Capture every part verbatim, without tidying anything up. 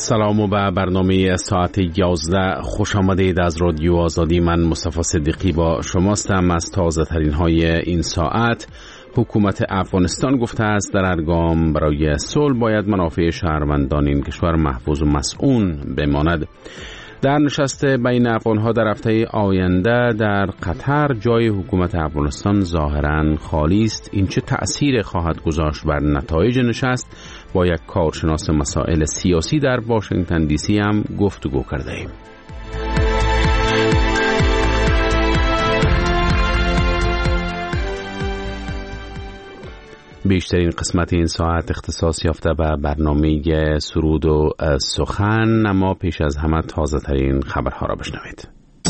سلام و به برنامه ساعت یازده خوش آمدید. از رادیو آزادی من مصطفی صدیقی با شماستم. از تازه ترین های این ساعت: حکومت افغانستان گفته است در هر گام برای صلح باید منافع شهروندان این کشور محفوظ و مسئول بماند. در نشست بین افغان‌ها در هفته آینده در قطر جای حکومت افغانستان ظاهراً خالی است. این چه تأثیر خواهد گذاشت بر نتایج نشست؟ با یک کارشناس مسائل سیاسی در واشنگتن دی سی هم گفتگو کرده ایم. بیشترین قسمت این ساعت اختصاص یافته به برنامه سرود و سخن، اما پیش از همه تازه ترین خبرها را بشنوید.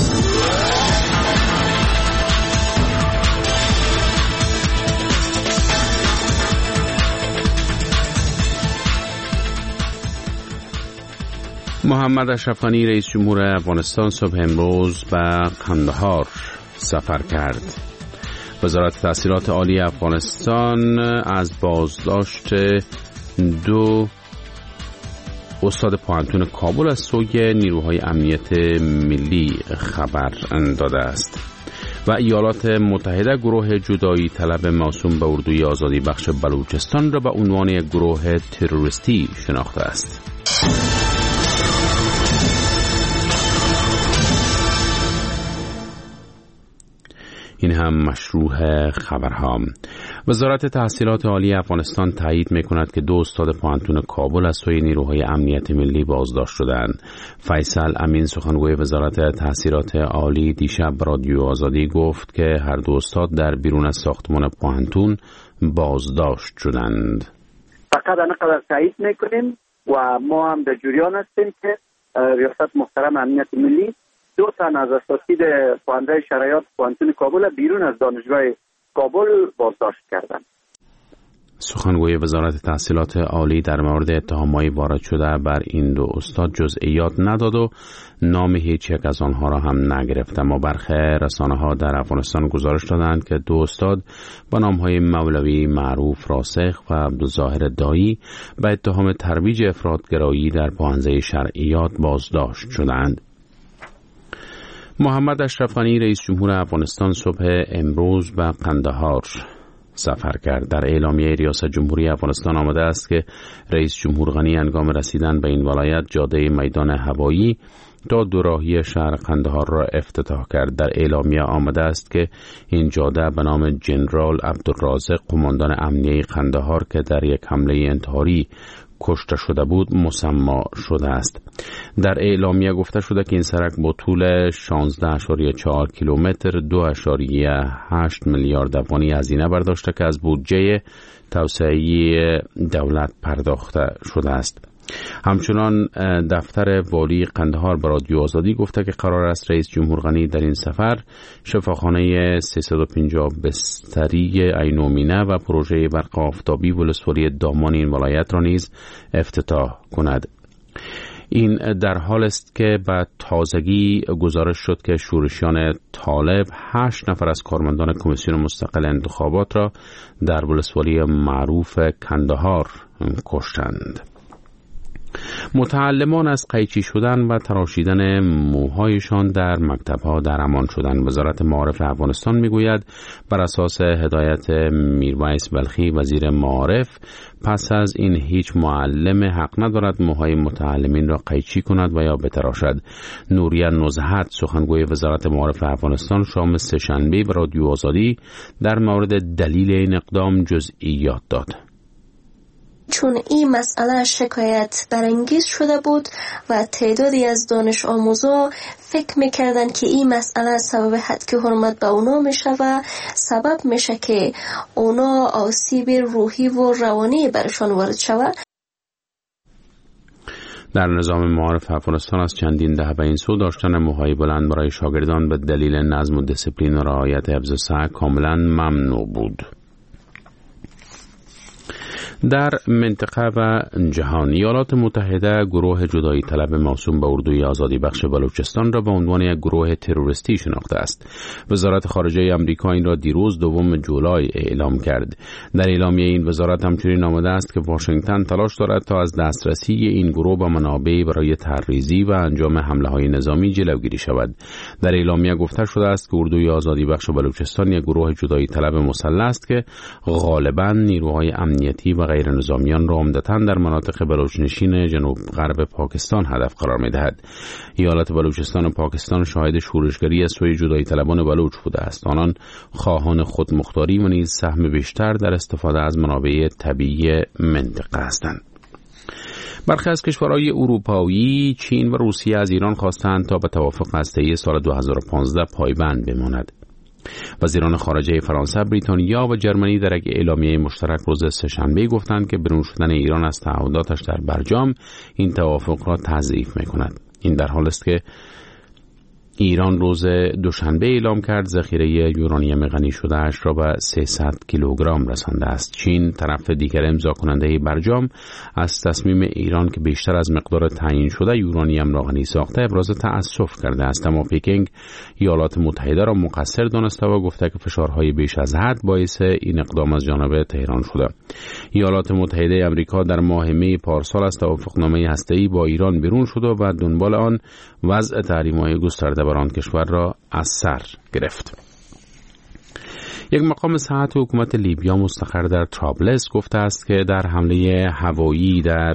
محمد اشرف غنی رئیس جمهور افغانستان صبح امروز به قندهار سفر کرد. وزارت تحصیلات عالی افغانستان از بازداشت دو استاد پوهنتون کابل از سوی نیروهای امنیت ملی خبر داده است. و ایالات متحده گروه جدایی طلب موسوم به اردوی آزادی بخش بلوچستان را به عنوان یک گروه تروریستی شناخته است. این هم مشروع خبرها. وزارت تحصیلات عالی افغانستان تایید می‌کند که دو استاد پوهنتون کابل از سوی نیروهای امنیت ملی بازداشت شدند. فیصل امین سخنگوی وزارت تحصیلات عالی دیشب رادیو آزادی گفت که هر دو استاد در بیرون از ساختمان پوهنتون بازداشت شدند. فقط انقدر تایید می‌کنیم و ما هم در جریان هستیم که ریاست محترم امنیت ملی دو تن از اساتید خواننده شرایط پوهنتون کابل بیرون از دانشگاه کابل بازداشت کردند. سخنگوی وزارت تحصیلات عالی در مورد اتهامات وارد شده بر این دو استاد جزئیات نداد و نام هیچ یک از آنها را هم نگرفت، اما برخی رسانه‌ها در افغانستان گزارش دادند که دو استاد با نام‌های مولوی معروف راسخ و عبدالظاهر دایی به اتهام ترویج افراط‌گرایی در پوهنځی شرعیات بازداشت شدند. محمد اشرف غنی رئیس جمهور افغانستان صبح امروز به قندهار سفر کرد. در اعلامیه ریاست جمهوری افغانستان آمده است که رئیس جمهور غنی هنگام رسیدن به این ولایت جاده میدان هوایی تا دوراهی شهر قندهار را افتتاح کرد. در اعلامیه آمده است که این جاده به نام جنرال عبدالرازق قماندان امنیه قندهار که در یک حمله انتحاری کشته شده بود مسما شده است. در اعلامیه گفته شده که این سرک با طول شانزده ممیز چهار کیلومتر دو ممیز هشت میلیارد افغانی هزینه برداشته که از بودجه توسعه دولت پرداخته شده است. همچنان دفتر والی قندهار به رادیو آزادی گفته که قرار است رئیس جمهور غنی در این سفر شفاخانه سیصد و پنجاه بستری عینومینه و پروژه برق آفتابی ولسوالی دامان این ولایت را نیز افتتاح کند. این در حال است که به تازگی گزارش شد که شورشیان طالب هشت نفر از کارمندان کمیسیون مستقل انتخابات را در ولسوالی معروف کندهار کشتند. متعلمان از قیچی شدن و تراشیدن موهایشان در مکتب‌ها در امان شدند. وزارت معارف افغانستان میگوید بر اساس هدایت میرویس بلخی وزیر معارف پس از این هیچ معلم حق ندارد موهای متعلمین را قیچی کند و یا بتراشد. نوریه نزهت سخنگوی وزارت معارف افغانستان شام سه‌شنبه به رادیو آزادی در مورد دلیل این اقدام جزئیات داد. چون این مسئله شکایت برانگیز شده بود و تعدادی از دانش آموزا فکر میکردن که این مسئله سبب حدک حرمت به اونا میشه و سبب میشه که اونا آسیب روحی و روانی برشان وارد شود. در نظام معارف افغانستان از چندین دهه به این سو داشتن موهای بلند برای شاگردان به دلیل نظم و دسیپلین و رعایت حفظ صحت کاملا ممنوع بود. در منطقه و جهان، ایالات متحده گروه جدایی طلب موسوم به اردوی آزادی بخش بلوچستان را به عنوان یک گروه تروریستی شناخته است. وزارت خارجه آمریکا این را دیروز دوم جولای اعلام کرد. در اعلامیه این وزارت همچنین آمده است که واشنگتن تلاش دارد تا از دسترسی این گروه به منابع برای طرحریزی و انجام حمله‌های نظامی جلوگیری شود. در اعلامیه گفته شده است که اردوی آزادی بخش بلوچستان یک گروه جدایی طلب مسلح است که غالباً نیروهای امنیتی و غیر نظامیان را عمدتاً در مناطق بلوچنشین جنوب غرب پاکستان هدف قرار می‌دهد. ایالت بلوچستان و پاکستان شاهد شورشگری از سوی جدایی طلبان بلوچ بوده است. آنان خواهان خودمختاری و نیز سهم بیشتر در استفاده از منابع طبیعی منطقه هستند. برخی از کشورهای اروپایی، چین و روسیه از ایران خواستند تا به توافق هسته‌ای سال دو هزار و پانزده پایبند بماند. وزیران خارجه فرانسه، بریتانیا و جرمنی در یک اعلامیه مشترک روز سه‌شنبه گفتند که برون شدن ایران از تعهداتش در برجام این توافق را تضعیف می‌کند. این در حالی است که ایران روز دوشنبه اعلام کرد ذخیره یورانیم غنی شده اش را به سیصد کیلوگرم رسانده است. چین، طرف دیگر امضا کننده برجام، از تصمیم ایران که بیشتر از مقدار تعیین شده یورانیم را غنی ساخته ابراز تأسف کرده است، اما پکینگ ایالات متحده را مقصر دانسته و گفته که فشارهای بیش از حد باعث این اقدام از جانب تهران شده. ایالات متحده آمریکا در ماه می پارسال از توافقنامه هسته‌ای با ایران بیرون شد و دنبال آن وضع تحریم‌های گسترده بر آن کشور را از سر گرفت. یک مقام صحت حکومت لیبیا مستقر در طرابلس گفته است که در حمله هوایی در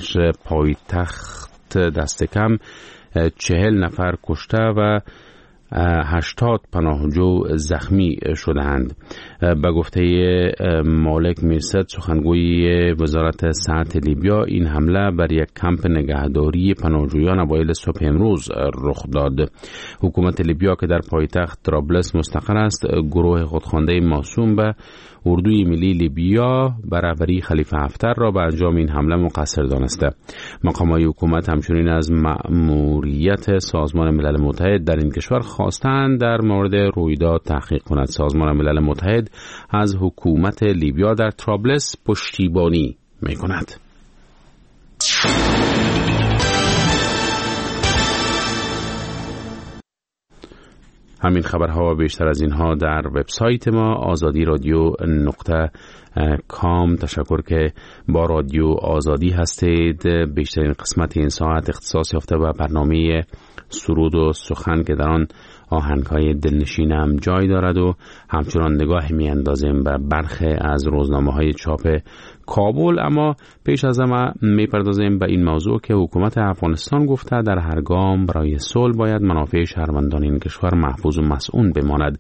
پایتخت دست کم چهل نفر کشته و هشتاد پناهجو زخمی شدند. به گفته مالک میرسد، سخنگوی وزارت صحت لیبیا، این حمله بر یک کمپ نگهداری پناهجویان اوایل صبح امروز رخ داد. حکومت لیبیا که در پایتخت طرابلس مستقر است، گروه خودخوانده موسوم به اردوی ملی لیبیا به رهبری خلیفه حفتر را به انجام این حمله مقصر دانسته. مقامات حکومت همچنین از مأموریت سازمان ملل متحد در این کشور خواستند در مورد رویداد تحقیق کند. سازمان ملل متحد از حکومت لیبیا در طرابلس پشتیبانی می‌کند. همین خبرها و بیشتر از اینها در وبسایت ما آزادی رادیو نقطه کام. تشکر که با رادیو آزادی هستید. بیشترین قسمت این ساعت اختصاص یافته به برنامه سرود و سخن که در آن آهنگ‌های دلنشین هم جای دارد و همچنان نگاه می‌اندازیم به برخی از روزنامه‌های چاپ کابل. اما پیش از همه می‌پردازیم به این موضوع که حکومت افغانستان گفته در هر گام برای صلح باید منافع شهروندان این کشور محفوظ و مسئول بماند.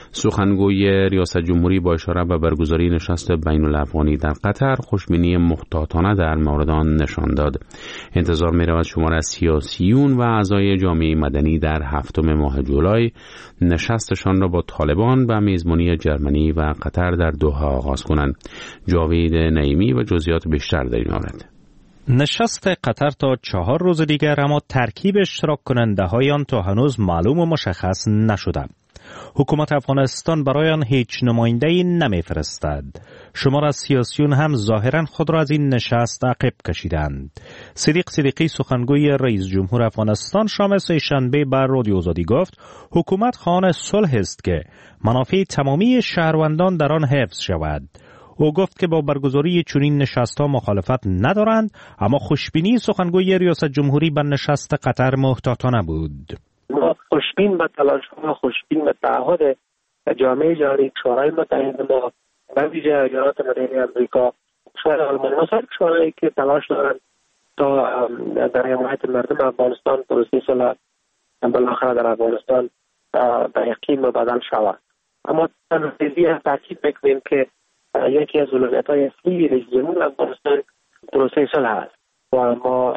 سخنگوی ریاست جمهوری با اشاره به برگزاری نشست بین الافغانی در قطر خوشبینی محتاطانه در مورد آن نشان داد. انتظار می‌رود شمار از سیاسیون و اعضای جامعه مدنی در هفتم ماه جولای نشستشان را با طالبان به میزبانی جرمنی و قطر در دوحه آغاز کنند. جاوید نعیمی و جزئیات بیشتر در این مورد. نشست قطر تا چهار روز دیگر، اما ترکیب اشتراک کننده های آن تا هنوز معلوم و مشخص نشده. حکومت افغانستان برای آن هیچ نماینده‌ای نمی‌فرستد. شمار از سیاسیون هم ظاهراً خود را از این نشست عقب کشیدند. صدیق صدیقی، سخنگوی رئیس جمهور افغانستان، شام سه‌شنبه بر رادیو آزادی گفت حکومت خواهان صلح است که منافع تمامی شهروندان در آن حفظ شود. او گفت که با برگزاری چنین نشست‌ها مخالفت ندارند، اما خوشبینی سخنگوی ریاست جمهوری به نشست قطر محتاطانه بود. ما خوشبین به تلاش‌ها، خوشبین به تعهد جامعه جهانی، شورای متحد ما، به ویژه ایالات متحده آمریکا، شورای آلمان، مثلا شورایی که تلاش دارند تا در حمایت مردم افغانستان پروسه صلح بالاخره در افغانستان به یقین مبدل شود. اما تنظیمی تاکید می‌کنیم که یکی از اولویت‌های اصلی رئیس جمهور افغانستان پروسه صلح است و ما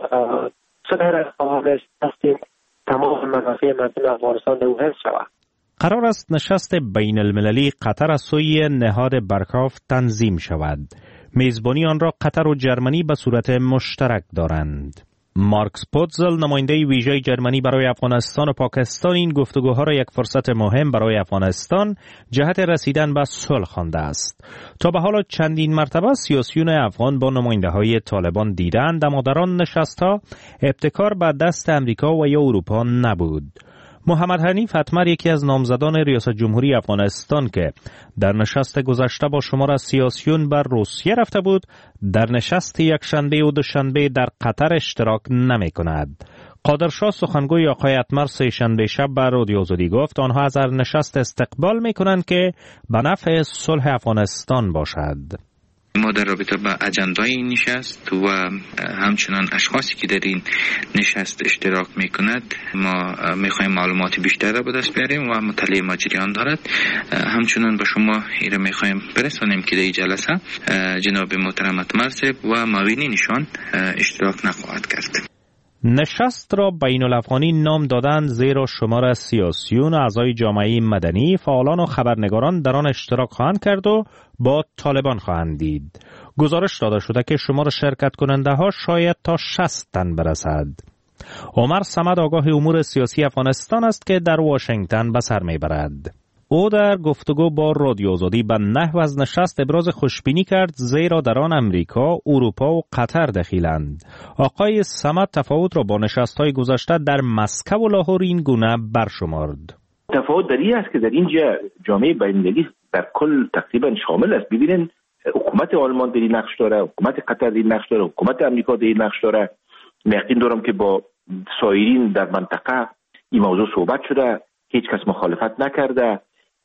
صدر خواهان هستیم تمام منافع مردم افغانستان در حفظ شود. قرار است نشست بین المللی قطر از سوی نهاد برکاف تنظیم شود. میزبانی آن را قطر و جرمنی به صورت مشترک دارند. مارکس پوتزل، نماینده ویژه جرمنی برای افغانستان و پاکستان، این گفتگوها را یک فرصت مهم برای افغانستان جهت رسیدن به صلح خوانده است. تا به حال چندین مرتبه سیاسیون افغان با نماینده‌های طالبان دیدند، اما در آن نشست‌ها ابتکار به دست امریکا و یا اروپا نبود. محمد حنیف حتمر، یکی از نامزدان ریاست جمهوری افغانستان که در نشست گذشته با شمار از سیاسیون بر روسیه رفته بود، در نشست یک شنبه و دوشنبه در قطر اشتراک نمی کند. قادرشاه، سخنگوی آقای حتمر، سه شنبه شب بر رادیو آزادی گفت آنها از هر نشست استقبال می کنند که به نفع صلح افغانستان باشد. ما در رابطه با اجندای این نشست و همچنان اشخاصی که در این نشست اشتراک میکند ما میخوایم معلومات بیشتر را به دست بیاریم و مطالعه ما جریان دارد. همچنان به شما ایره میخوایم برسانیم که در این جلسه جناب محترم حتمر و معاونینشان اشتراک نخواهد کرد. نشست را بین الافغانی نام دادند زیرا شمار از سیاسیون، اعضای جامعه مدنی، فعالان و خبرنگاران در آن اشتراک خواهند کرد و با طالبان خواهند دید. گزارش داده شده که شمار شرکت کننده ها شاید تا شصت تن برسد. عمر صمد، آگاه امور سیاسی افغانستان است که در واشنگتن به سر میبرد. او در گفتگو با رادیو آزادی به نحو از نشست ابراز خوشبینی کرد زیرا در آن امریکا، اروپا و قطر دخیلند. آقای صمد تفاوت را با نشست‌های گذشته در مسکو و لاهور این گونه برشمرد. تفاوت در این است که در اینجا جامعه بین‌المللی در کل تقریبا شامل است. ببینید حکومت آلمان در این نقش داره، حکومت قطر در این نقش داره، حکومت امریکا در این نقش داره. یقین دارم که با سایرین در منطقه این موضوع صحبت شده، هیچ کس مخالفت نکرده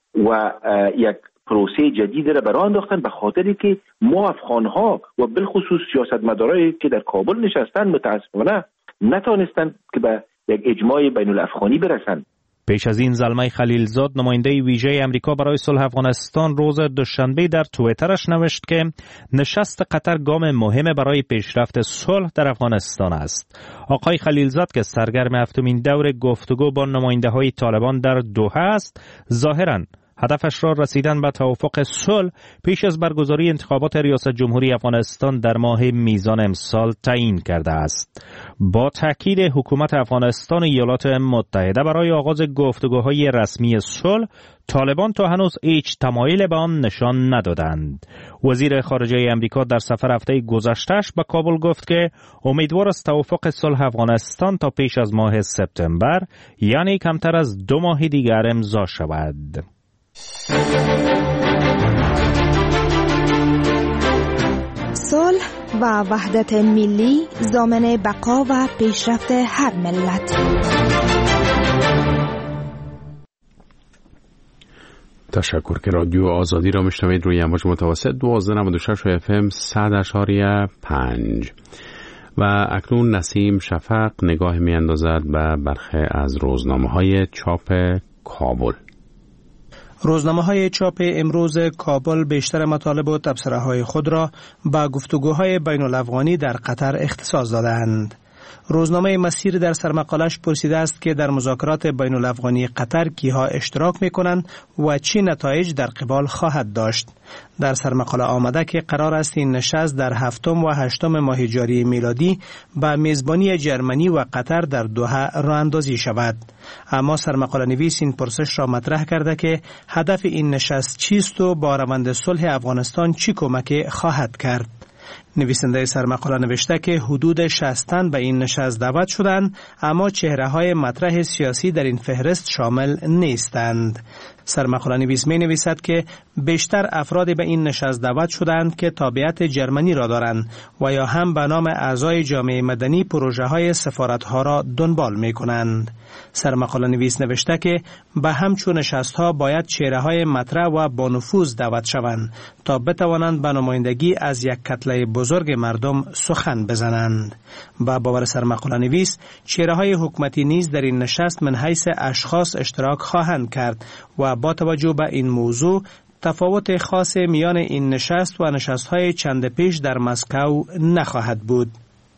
و یک پروسه جدید را برای انداختن به خاطری که ما افغان‌ها و بالخصوص سیاستمدارایی که در کابل نشستن متاسفانه نتونستند که به یک اجماع بین الافغانی برسند. پیش از این زلمه خلیلزاد، نماینده ویژه امریکا برای صلح افغانستان، روز دوشنبه در توییترش نوشت که نشست قطر گام مهم برای پیشرفت صلح در افغانستان است. آقای خلیلزاد که سرگرم هفتمین دور گفتگو با نماینده های طالبان در دوحه است، ظاهراً هدفش را رسیدن به توافق صلح پیش از برگزاری انتخابات ریاست جمهوری افغانستان در ماه میزان امسال تعیین کرده است. با تاکید حکومت افغانستان و ایالات متحده برای آغاز گفتگوهای رسمی صلح، طالبان تا هنوز هیچ تمایل به آن نشان ندادند. وزیر خارجه امریکا در سفر هفته گذشته‌اش به کابل گفت که امیدوار است توافق صلح افغانستان تا پیش از ماه سپتامبر، یعنی کمتر از دو ماه دیگر امضا شود. صلح و وحدت ملی ضامن بقا و پیشرفت هر ملت. تشکر که رادیو آزادی را میشنوید روی امواج متوسط دوازده نود و شش اف ام صد اشاریه پنج و اکنون نسیم شفق نگاه می اندازد به برخی از روزنامه های چاپ کابل. روزنامه های چاپ امروز کابل بیشتر مطالب و تبصره های خود را با گفتگوهای بین الافغانی در قطر اختصاص دادند. روزنامه مسیر در سرمقالش پرسیده است که در مذاکرات بین الافغانی قطر کیها اشتراک می کنند و چی نتایج در قبال خواهد داشت. در سرمقاله آمده که قرار است این نشست در هفتم و هشتم ماه جاری میلادی با میزبانی جرمنی و قطر در دوحه راه اندازی شود. اما سرمقاله نویس این پرسش را مطرح کرده که هدف این نشست چیست و با روند صلح افغانستان چی کمک خواهد کرد. نویسنده سرمقاله نوشته که حدود شصت تن به این نشست دعوت شدند، اما چهره‌های مطرح سیاسی در این فهرست شامل نیستند. سرمقاله نویس می نویسد که بیشتر افراد به این نشست دعوت شدند که تابعیت جرمنی را دارند و یا هم به نام اعضای جامعه مدنی پروژه های سفارتها را دنبال می کنند. سرمقاله نویس نوشته که به همچون نشست ها باید چهره های مطرح و با نفوذ دعوت شوند تا بتوانند به نمایندگی از یک کتله بزرگ مردم سخن بزنند. با باور سرمقاله نویس، چهره های حکومتی نیز در این نشست من حیث اشخاص اشتراک خواهند کرد و با توجه به این موضوع تفاوت خاص میان این نشست و نشست‌های چند پیش در مسکو نخواهد بود.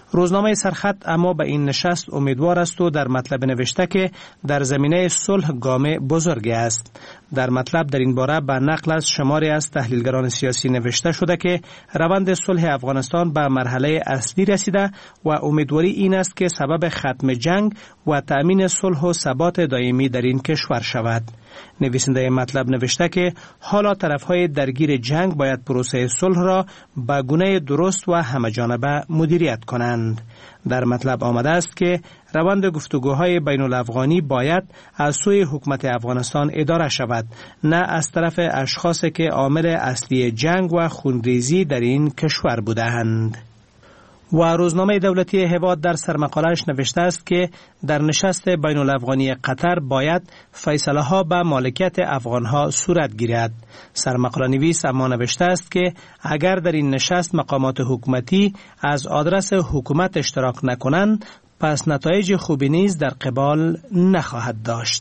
روزنامه سرخط اما به این نشست امیدوار است و در مطلب نوشته که در زمینه صلح گام بزرگی است. در مطلب در این باره به نقل از شماری از تحلیلگران سیاسی نوشته شده که روند صلح افغانستان به مرحله اصلی رسیده و امیدواری این است که سبب ختم جنگ و تأمین صلح و ثبات دائمی در این کشور شود. نویسنده مطلب نوشته که حالا طرفهای درگیر جنگ باید پروسه صلح را به گونه درست و همه‌جانبه مدیریت کنند. در مطلب آمده است که روند گفتگوهای بین الافغانی باید از سوی حکومت افغانستان اداره شود، نه از طرف اشخاصی که عامل اصلی جنگ و خونریزی در این کشور بودند. و روزنامه دولتی هواد در سرمقاله‌اش نوشته است که در نشست بین الافغانی قطر باید فیصله ها به مالکیت افغان ها صورت گیرد. سرمقاله نویس اما نوشته است که اگر در این نشست مقامات حکومتی از آدرس حکومت اشتراک نکنند، پس نتایج خوبی نیز در قبال نخواهد داشت.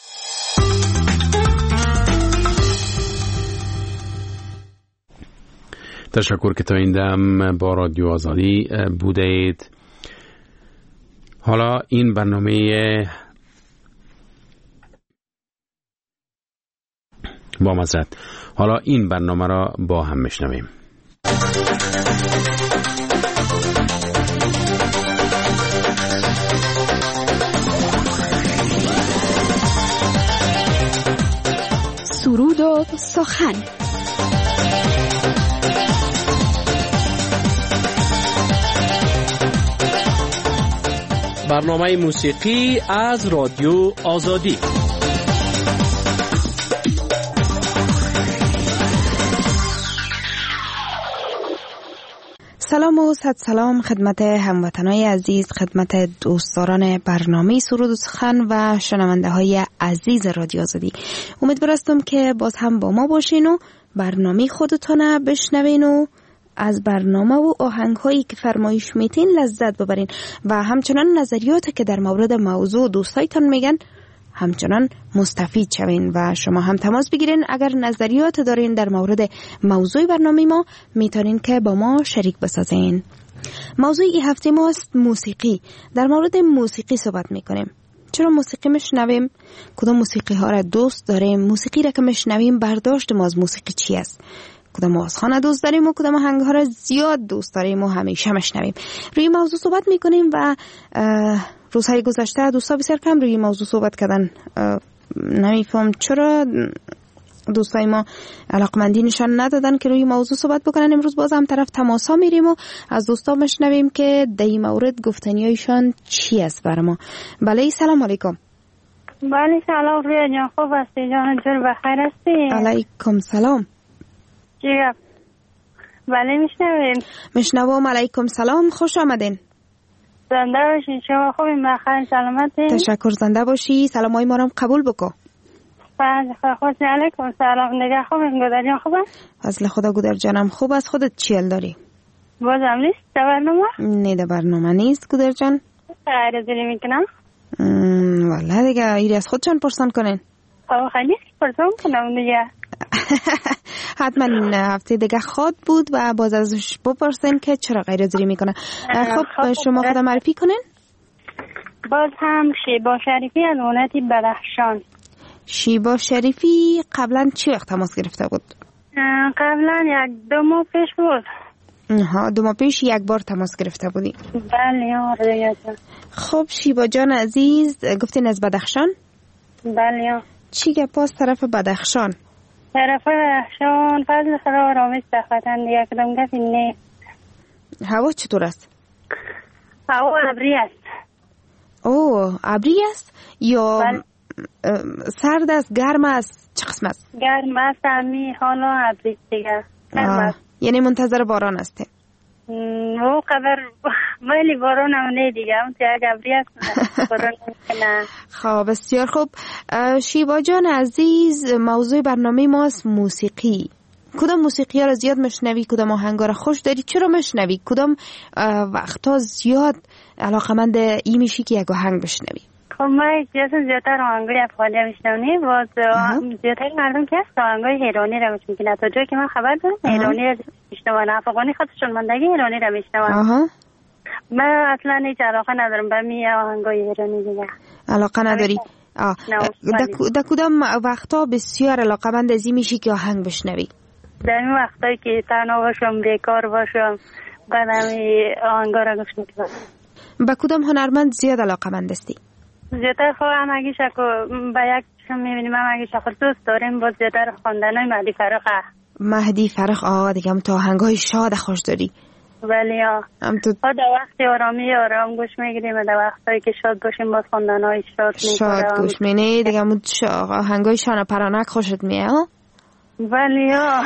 تشکر که تا این دم با رادیو آزادی بودید. حالا این برنامه با مزد حالا این برنامه را با هم میشنویم. سرود و سخن. برنامه موسیقی از رادیو آزادی. سلام و صد سلام خدمت هموطنای عزیز، خدمت دوستداران برنامه سرود و سخن و شنونده های عزیز رادیو آزادی. امیدوار هستم که باز هم با ما باشین و برنامه خودتون بشنوین و از برنامه و آهنگ هایی که فرمایش میتین لذت ببرین و همچنان نظریاتی که در مورد موضوع دوستایتان میگن همچنان مستفید شوین و شما هم تماس بگیرین. اگر نظریات دارین در مورد موضوع برنامه ما میتونین که با ما شریک بسازین. موضوع این هفته ما است موسیقی. در مورد موسیقی صحبت میکنیم. چرا موسیقی میشنویم؟ کدام موسیقی ها را دوست داریم؟ موسیقی را که میشنویم برداشت ما از موسیقی چی است؟ کدام آوازخوان دوست داریم و کدام آهنگ ها را زیاد دوست داریم و همیشه میشنویم. روی موضوع صحبت میکنیم و روزهای گذشته دوستا بسیار کم روی موضوع صحبت کردن. نمیفهم چرا دوستای ما علاقمندی نشان ندادن که روی موضوع صحبت بکنن. امروز باز هم طرف تماس ها میریم و از دوستا میشنویم که در این مورد گفتنیایشان چی است برای ما. بله سلام علیکم. بله سلام رویا جان، خوب هستی جان؟ جور بخیر هستی؟ علیکم سلام. چی گفت؟ بله میشنویم. میشنوم. علیکم سلام، خوش آمدین. زنده باشی، شما خوبین؟ بخیر سلامتی؟ تشکر، زنده باشی. سلام های ما رو قبول بکن. بله خوش. علیکم سلام. نگه خوبین؟ گودر جان خوبه؟ فضل خدا گودر جانم خوب است. خودت چیل داری؟ بازم نیست در برنامه؟ نه در برنامه نیست گودر جان. غیر زیری میکنم؟ والا دیگه ایری از خودشان پرسان کنین. خب خیلی پرسان کنم دیگه. حتما هفته دیگه خواد بود و باز ازش بپرسین که چرا غیر زیری میکنه. خب شما خدا معرفی کنین. باز هم شیبا شریفی از ولایت بدخشان. شیبا شریفی قبلا چی وقت تماس گرفته بود؟ قبلا یک دو ماه پیش بود. ها دو ماه پیش یک بار تماس گرفته بودی؟ بله آره. خب شیبا جان عزیز گفتین از بدخشان؟ بله. چی گپ است طرف بدخشان؟ طرف بدخشان فضل خدا آرامش دختن دیگه کدام گفی نه. هوا چطور است؟ هوا ابری است. اوه ابری است یا بله. سرد است گرم است چه قسم است؟ گرم است امی حالا ابری دیگه. یعنی منتظر باران هستی؟ او خبر ولی باران هم نه دیگه اون تیاگ ابری است باران نه. خب بسیار خوب. شیبا جان عزیز موضوع برنامه ماست موسیقی. کدام موسیقی ها را زیاد مشنوی؟ کدام آهنگ ها را خوش داری؟ چرا مشنوی؟ کدام وقتا زیاد علاقمند ای میشی که یک آهنگ بشنوی؟ خب من جزو زیادتر آهنگای افغانی میشنونی باز زیادتر مردم که هست آهنگای ایرانی را میشنون. تا جایی که من خبر دارم ایرانی را میشنون، افغانی خودشون مندگی ایرانی را میشنون. من اصلا هیچ علاقه ندارم به می آهنگای ایرانی دیگه. علاقه نداری؟ آه. در کدام وقتا بسیار علاقه‌مند از این میشی که آهنگ بشنوی؟ در این وقتایی که تنها باشم، بیکار باشم، بعد همی آهنگا را گوش میکنم. به کدام هنرمند زیاد علاقه‌مند هستی؟ زیادتر خب همگی شکو به یک شما میبینیم همگی شکو دوست داریم. با زیادتر خواندنای مهدی فرخه. مهدی فرخ آه دیگه هم تو آهنگای شاد خوش داری. ولی ها تو... در وقتی آرامی آرام گوش میگیریم و در وقتایی که شاد باشیم باز خواندنای شاد میکنم. شاد گوش میکنی دیگه هم آهنگای شانه پرانک خوشت میه ها؟ ولی ها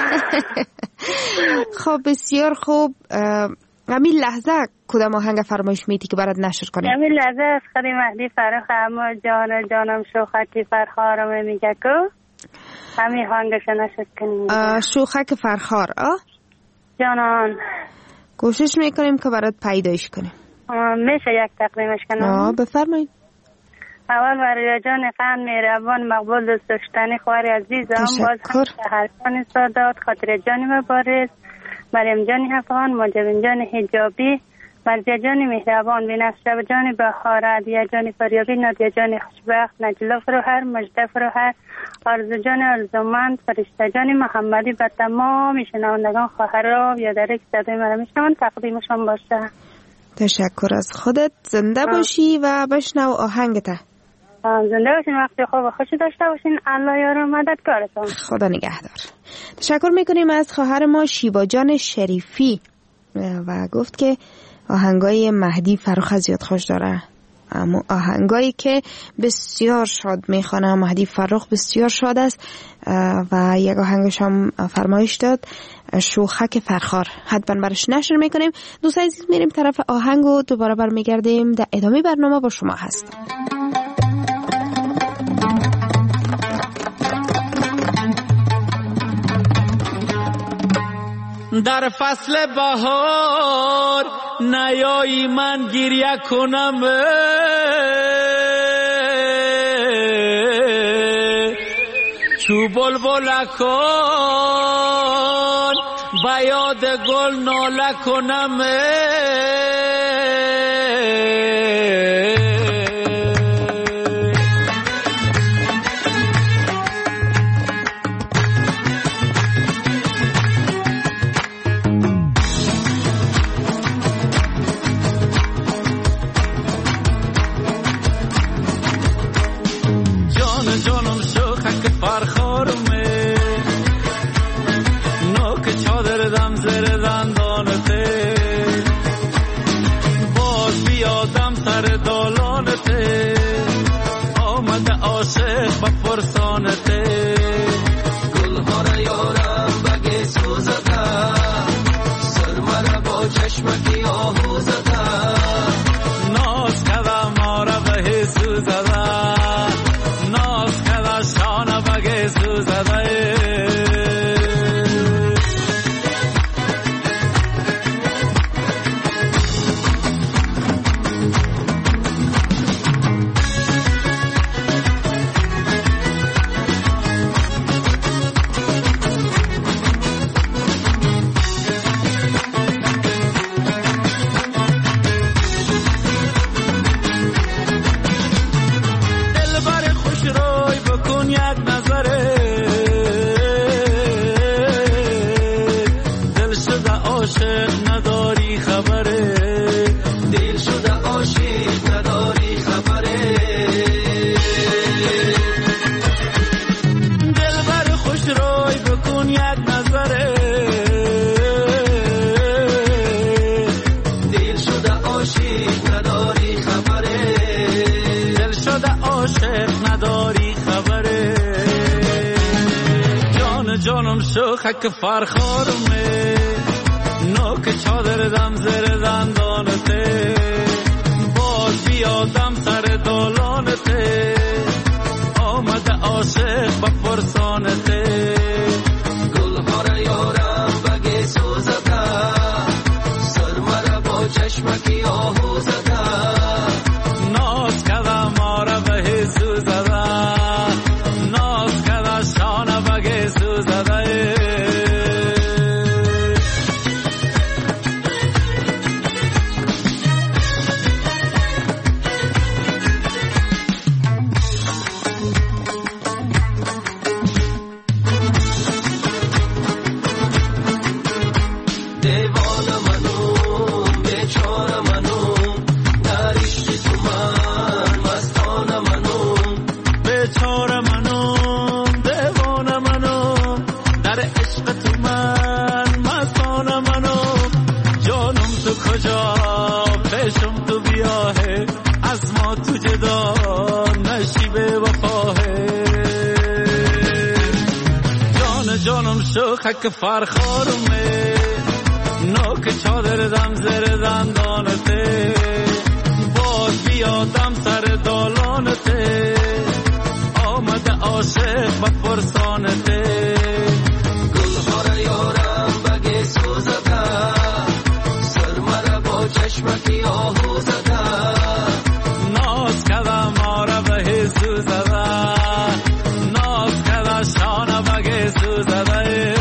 خب بسیار خوب. همین لحظه کدام آهنگ فرمایش میتی که برات نشر کنیم؟ همین لحظه از خدی مهدی فرخ اما جان جانم شوخکی فرخارم میگه که همین آهنگش نشر کنیم. شوخک فرخار آه؟ جانان کوشش میکنیم که برات پیدایش کنیم. میشه یک تقدیمش کنم؟ آه بفرمایید. اول برای جان فن مهربان مقبول دوست داشتنی خوار عزیزم، باز هم شهرکان سادات، خاطر جانی مبارز، مریم جانی حفان، مجابین جان حجابی، مرجع جانی مهربان، بینفشه جانی بهار، عدیه جانی فریابی، نادیه جانی خوشبخت، نجلا فروهر، مجده فروهر، آرزو جان آرزومند، فرشته جانی محمدی و تمام شنوندگان خواهرها بیادره که صدای مرا میشنوند تقدیمشان باشه. تشکر از خودت. زنده باشی و بشنو آهنگته. زنده باشین، وقتی خوب و خوشی داشته باشین. الله یار و مددگارتون. خدا نگهدار. تشکر میکنیم از خواهر ما شیبا جان شریفی و گفت که آهنگای مهدی فرخ زیاد خوش داره، اما آهنگایی که بسیار شاد میخوانه. مهدی فرخ بسیار شاد است و یک آهنگش هم فرمایش داد، شوخک فرخار. حتما برش نشر میکنیم. دوستان عزیز میریم طرف آهنگ و دوباره برمیگردیم. در ادامه برنامه با شما هست. در فصل بهار نیایی من گریه کنم، چو بلبلکان با یاد گل ناله کنم. شوخک فرخارمه نوک چادر دم زیر دندانته، باز بیادم سر دالانته، آمده عاشق با فرسانته. گلها را یارم بگی سوزده، سرمه را با چشمکی آهو زده، ناز کده ما را به حسو زده، ناز کده شانه بگی سوزده. یار منو دیوانه منو در عشق تو من مستانه منو جانم تو کجا پیشم تو بیاهه از ما تو جدا نشیب وفاهه جان جانم شوخک فرخارمه نوک چادر دم زر دندانته باد بیادم سر دالانته آمده عاشق و پرسانته گلها را یارم بگه سوزده سرمه را با چشمکی آهو زده ناز کده ما را به سوزده ناز کده شانه بگه سوزده.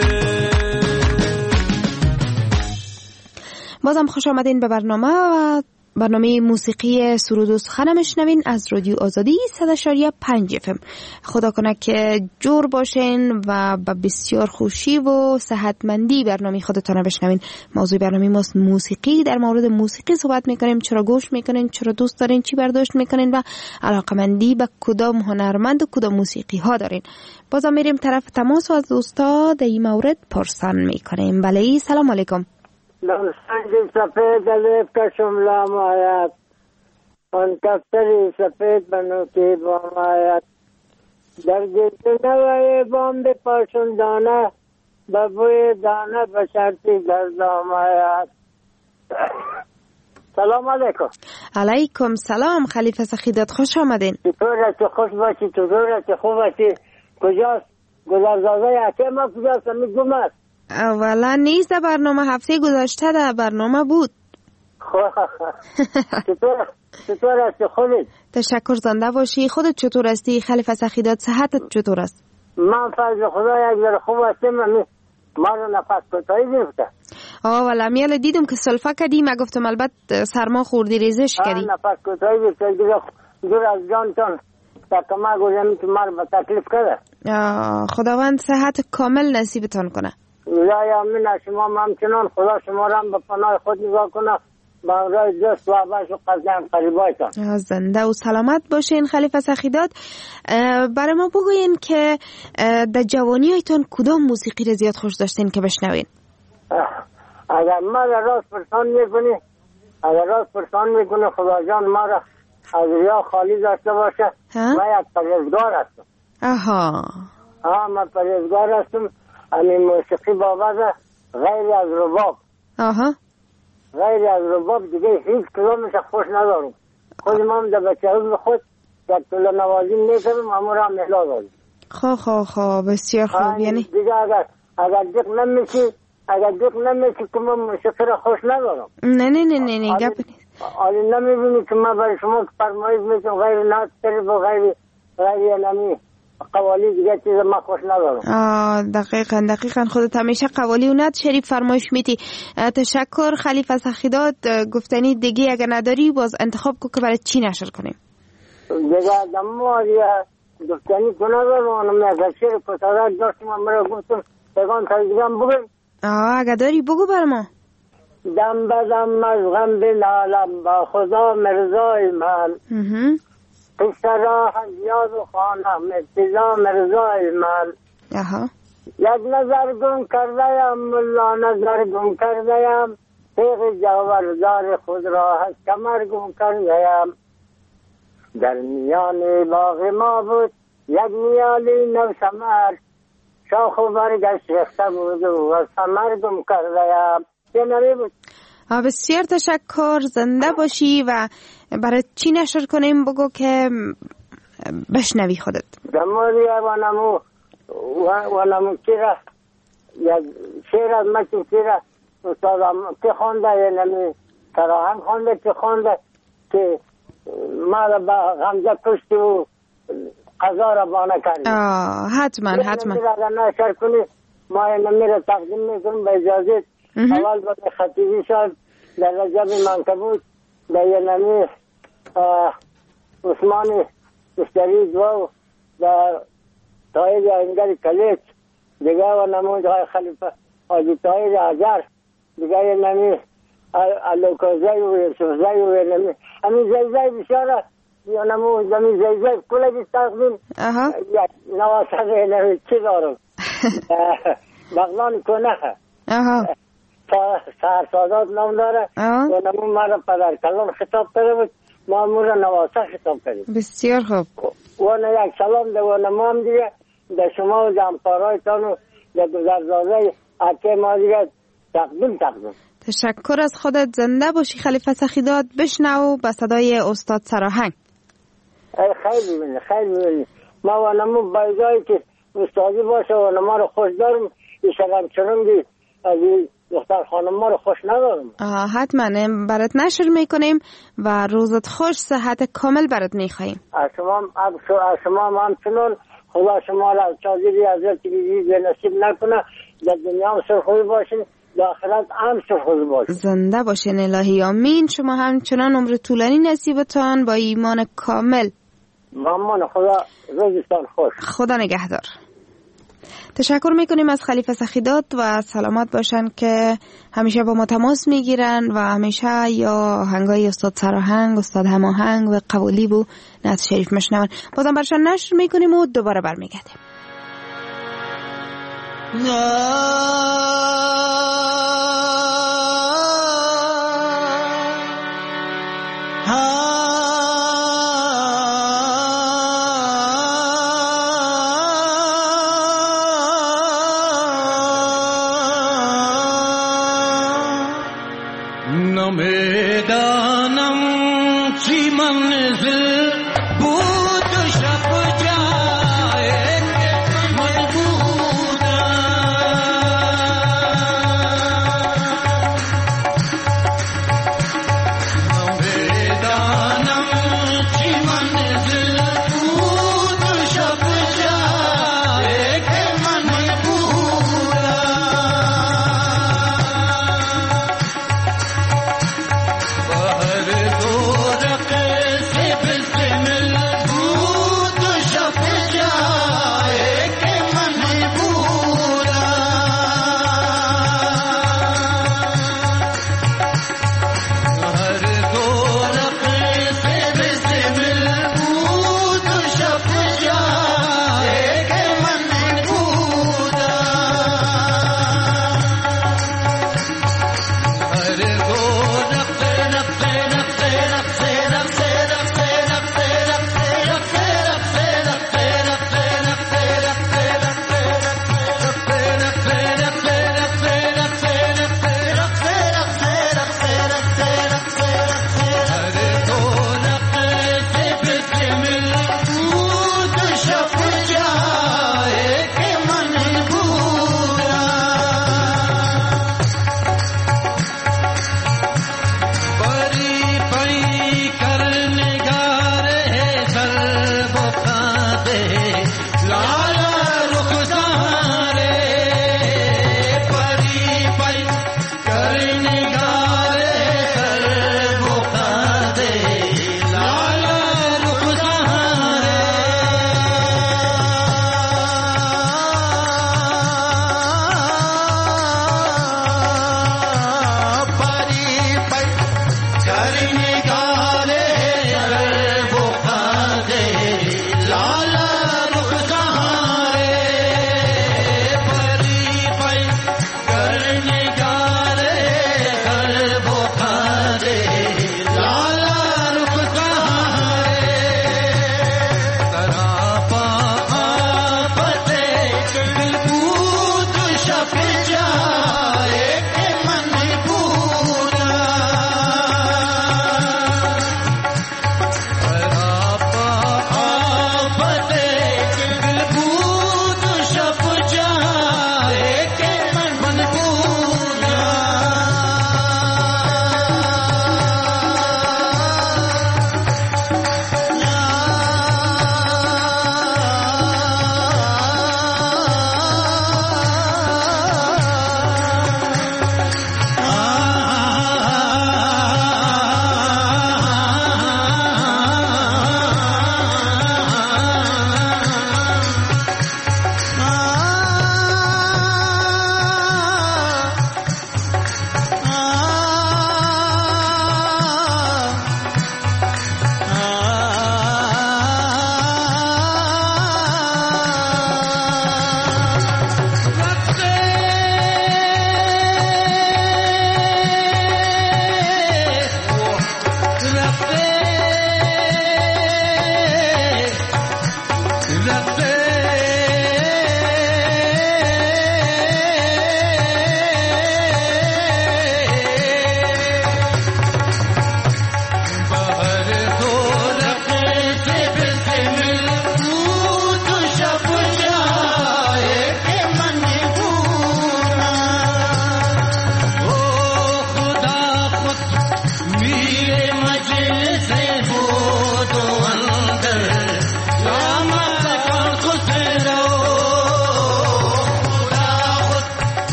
بازم خوش آمدین به برنامه و برنامه موسیقی سرود و سخن میشنوین از رادیو آزادی صد و شش پنج اف ام. خدا کنه که جور باشین و با بسیار خوشی و صحتمندی برنامه خودتان بشنوین. موضوع برنامه ماست موسیقی. در مورد موسیقی صحبت میکنیم، چرا گوش میکنین، چرا دوست دارین، چی برداشت میکنین و علاقمندی به کدام هنرمند و کدام موسیقی ها دارین. بازم میریم طرف تماس و از دوستا در این مورد پرسان میکنیم. بله سلام علیکم. لمسنج سفید علیف کا شملام آیات ان کفتری سفید بنو کی بام آیات در گیت نوی بام بی پاشن دانه ببوی دانه بشرتی گردام آیات. سلام علیکم. علیکم سلام خلیفه سخیدات، خوش آمدین. چطور هستی؟ خوش باشی؟ چطور هستی؟ خوب هستی؟ کجاست گذرزازه اکه ما کجاست؟ همی گم است. اولا نیست در برنامه، هفته گذشته در برنامه بود. چطور چطور هستی خودت؟ تشکر، زنده باشی. خودت چطور هستی خلیفه سخیدات؟ صحتت چطور است؟ من فضل خدا یک ذره خوب هستم. ما رو نفس کوتاهی گرفته. آه والا میال دیدم که سلفه کردی، من گفتم البته سرما خوردی ریزش کردی. نفس کوتاهی گرفته دور از جانتان تا کما گویم تو مر به تکلیف کرده. خداوند صحت کامل نصیبتان کنه. یا یا من شما همچنان خدا شما را به پناه خود نگاه کنه، با راه دوست و عباس و قدم قریبایتان. زنده و سلامت باشین خلیفه سخیدات. برای ما بگوین که در جوانی هایتان کدام موسیقی را زیاد خوش داشتین که بشنوین؟ اگر ما را راست پرسان میکنی اگر راست پرسان میکنی خدا جان ما را از ریا خالی داشته باشه. ما یک پرهیزگار هستم. آها آه من پرهیزگار هستم. امی موسیقی بابا غیر از رباب. آها غیر از رباب دیگه هیچ کلامش خوش ندارم. خود ما هم در بچه های خود در طول نوازی میکنم، امور هم مهلا دارم. خواه خواه خواه بسیار خوب. یعنی دیگه اگر اگر دق نمیشی اگر دق نمیشی که من موسیقی را خوش ندارم. نه نه نه نه نه گپ نیست. آلی نمیبینی که من برای شما فرمایش میکنم غیر نات طریب و غیر غیر نمی قوالی دیگه چیز ما خوش ندارم. آه دقیقا دقیقا خودت همیشه قوالی و نت شریف فرمایش میتی. تشکر خلیفه سخیدات. گفتنی دیگه اگر نداری باز انتخاب کو که برای چی نشر کنیم دیگه دمو یا گفتنی تو ندارم. اونم اگر شیر کتادر داشتیم امرا گفتم بگان تا دیگه هم بگم. آه اگر داری بگو بر ما. دم بدم از غم بنالم با خدا مرزای من قصه را یاد و خانم ابتدا مرزای من. آها یک نظر گم کردهیم ملا نظر گم کردهیم تیغ جاوردار خود را از کمر گم کردهیم. در میان باغ ما بود یک نیالی نو ثمر شاخ و برگش ریخته بود و از ثمر گم کردهیم. چه نمی بود؟ بسیار تشکر، زنده باشی. و برای چی نشر کنیم بگو که بشنوی خودت. دموری وانمو وانمو چیره یک شیر از مچین چیره استادم که خونده یه نمی تراهم خونده که خونده که ما را با غمزه کشتی و قضا را بانه کردیم. آه حتما حتما اگر نشر کنی ما یه نمی را تقدیم میکنم به اجازت. اول با خطیبی شد در رجب منکبوت در یه نمی عثمان مشتری دو در تایر انگر کلیت دیگه و نمود های خلیفه آجی تایر عجر دیگه یه نمی الوکوزه و یسوزه و یه نمی همین زیزه بشاره یا نمو زمین زیزه کله بیست تقدیم نواسه نوی چی دارم بغلان کنه سهرسازات نام داره و نمو مرا پدر کلان خطاب کرده بود ما مورا نواسه خطاب کردیم. بسیار خوب. و نه یک سلام ده و نمو هم دیگه ده شما و جمپارای تانو ده گذرزازه اکه ما دیگه تقدیم تقدیم. تشکر از خودت. زنده باشی خلیفه سخیداد. بشنو به صدای استاد سراهنگ. خیلی بینی خیلی بینی ما و نمو بایگاهی که استادی باشه و نما رو خوش دارم ایشان چنون دی از دختر خانم ما رو خوش ندارم. حتما برات نشر میکنیم و روزت خوش، صحت کامل برات میخواییم. از شما از شما هم چنون خدا شما را چازیری حضرت بیزی نصیب نکنه، در دنیا هم سرخوی باشین، در آخرت هم سرخوی باشین. زنده باشین الهی آمین. شما هم چنان عمر طولانی نصیبتان با ایمان کامل. مامان خدا روزتان خوش. خدا نگهدار. تشکر میکنیم از خلیفه سخیداد و سلامت باشن که همیشه با ما تماس میگیرن و همیشه یا هنگای استاد سراهنگ، استاد هماهنگ و قبولی بو نعت شریف مشنون. بازم برشان نشر میکنیم و دوباره برمیگردیم. Thank you.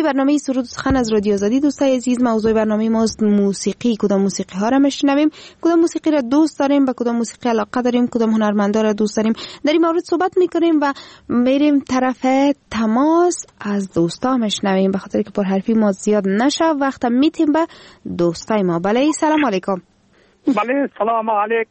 برنامه سرود سخن از رادیو آزادی. دوستای عزیز، موضوع برنامه ماست موسیقی. کدام موسیقی ها را میشنویم، کدام موسیقی را دوست داریم، به کدام موسیقی علاقه داریم، کدام هنرمندا را دوست داریم، در این مورد صحبت میکنیم و میریم طرف تماس از دوستا میشنویم به خاطر که پر حرفی ما زیاد نشه، وقت میتیم به دوستای ما. بله سلام علیکم. بله سلام علیکم.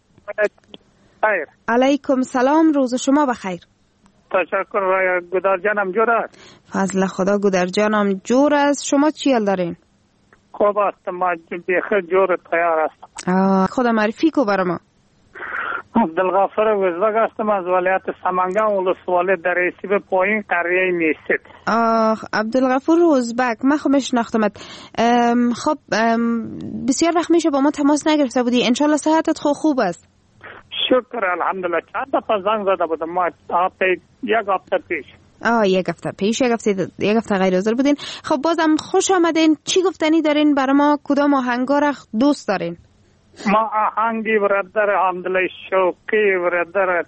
خیر. علیکم سلام، روز شما بخیر. تشکر. گودر جانم جور است. فضل خدا گودر جانم جور است. شما چی حال دارین؟ خوب است، ما بخیر جور تیار است. خدا معرفی کو برای ما. عبدالغفور وزبک هستم از ولایت سمنگان ولسوالی در رسیب پایین قریه میست. آه عبدالغفور وزبک، من خب میشناختمت. خب بسیار وقت میشه با ما تماس نگرفته بودی، انشالله صحتت خو خوب است؟ شکر الحمدلله. چند دفعه زنگ زده بودم ما یک هفته پیش. آه یک هفته پیش یک هفته یک هفته غیر حاضر بودین. خب بازم خوش آمدین. چی گفتنی دارین برای ما؟ کدام آهنگا را دوست دارین؟ ما آهنگی برادر الحمدلله شوقی برادر